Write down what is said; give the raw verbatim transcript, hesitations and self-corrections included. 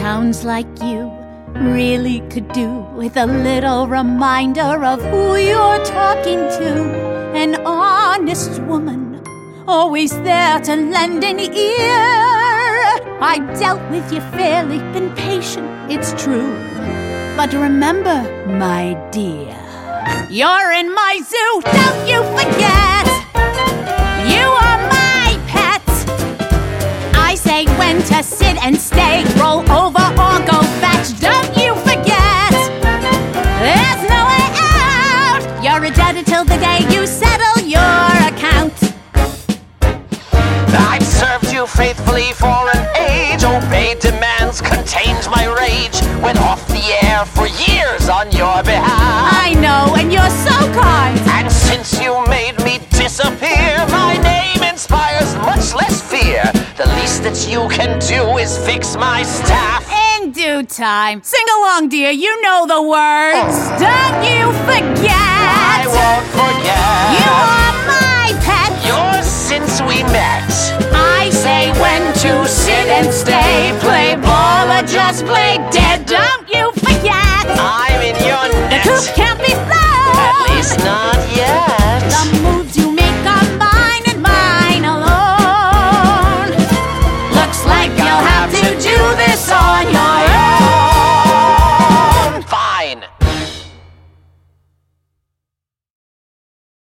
sounds like you really could do with a little reminder of who you're talking to. An honest woman, always there to lend an ear. I dealt with you fairly, been patient, it's true. But remember, my dear, you're in my zoo, don't you forget. You are my pet. I say when to sit and stay, roll over or go fetch, don't you forget. There's no way out. You're a debtor till the day you settle your account. I've served you faithfully for an age, obeyed demands, contained my rage, went off the air for years on your behalf. I know, and you're so kind. And since you made me disappear, my name inspires much less fear. The least that you can do is fix my staff. In due time. Sing along, dear, you know the words. Don't you forget. I won't forget. You are my pet. Yours since we met. I say when to sit and stay, play ball or just play dead. Don't you forget. I'm in your net. The coop can't